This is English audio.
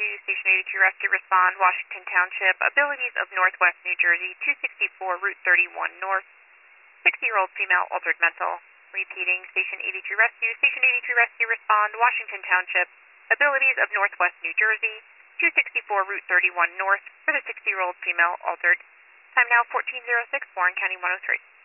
Station 82 Rescue, respond, Washington Township, abilities of Northwest New Jersey, 264 Route 31 North, 60-year-old female, altered mental. Repeating, Station 82 Rescue, Station 82 Rescue, respond, Washington Township, abilities of Northwest New Jersey, 264 Route 31 North, for the 60-year-old female, altered. Time now 14:06, Warren County 103.